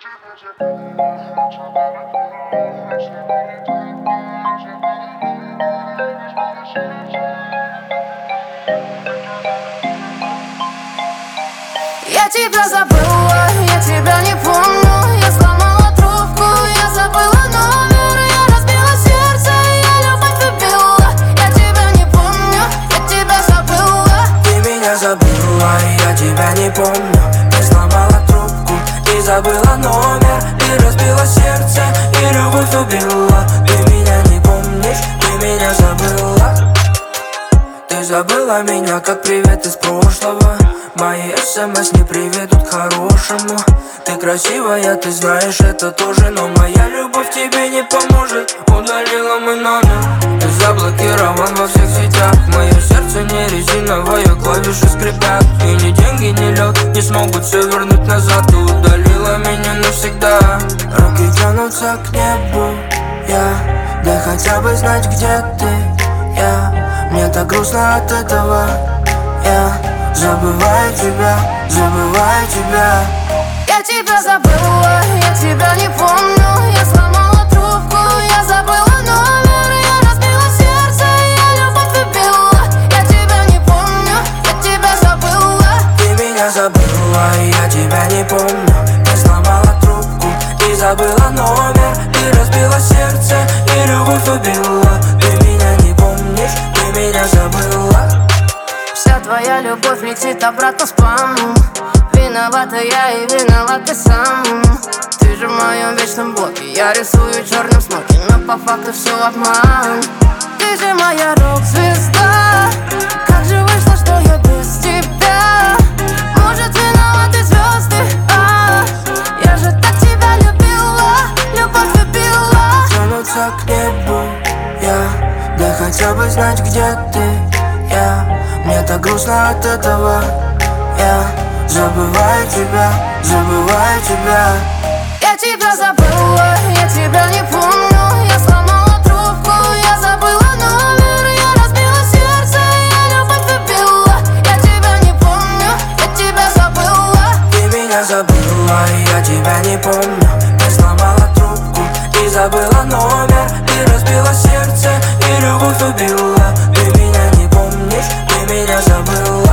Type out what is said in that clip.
Я тебя забыла, я тебя не помню. Я сломала трубку, я забыла номер. Я разбила сердце, я любовь убила. Я тебя не помню, я тебя забыла. Ты меня забыла, я тебя не помню. Ты сломала трубку и забыла номер. Ты разбила сердце и любовь убила. Ты меня не помнишь, ты меня забыла. Ты забыла меня, как привет из прошлого. Мои смс не приведут к хорошему. Ты красивая, ты знаешь это тоже, но моя любовь тебе не поможет. Удалила мой номер, ты заблокирован во всех сетях. Мое сердце не резиновое, клавиши скрипят. И ни деньги, ни лед не смогут все вернуть назад. Ты удалила меня навсегда. Руки тянутся к небу, да хотя бы знать, где ты. Мне так грустно от этого. Забываю тебя, забываю тебя. Я тебя забыла, я тебя не помню. Я сломала трубку, я забыла номер. Я разбила сердце, я любовь убила. Я тебя не помню, я тебя забыла. Ты меня забыла, я тебя не помню. Ты сломала трубку и забыла номер. Ты разбила сердце и любовь убила. Ты меня не помнишь, ты меня забыла. Вся твоя любовь летит обратно спамом. Виновата я и виноват ты сам. Ты же в моем вечном блоке. Я рисую черным смоки, но по факту все обман. Ты же моя рок-звезда. Как же вышло, что я без тебя? Может, виноваты звезды, я же так тебя любила, любовь убила. Тянутся к небу, да хотя бы знать, где ты. Мне так грустно от этого. Забываю тебя, забываю тебя. Я тебя забыла, я тебя не помню. Я сломала трубку, я забыла номер. Я разбила сердце, я любовь убила. Я тебя не помню, я тебя забыла. Ты меня забыла, я тебя не помню. Ты сломала трубку и забыла номер. Ты разбила сердце и любовь убила. Ты меня не помнишь, ты меня забыла.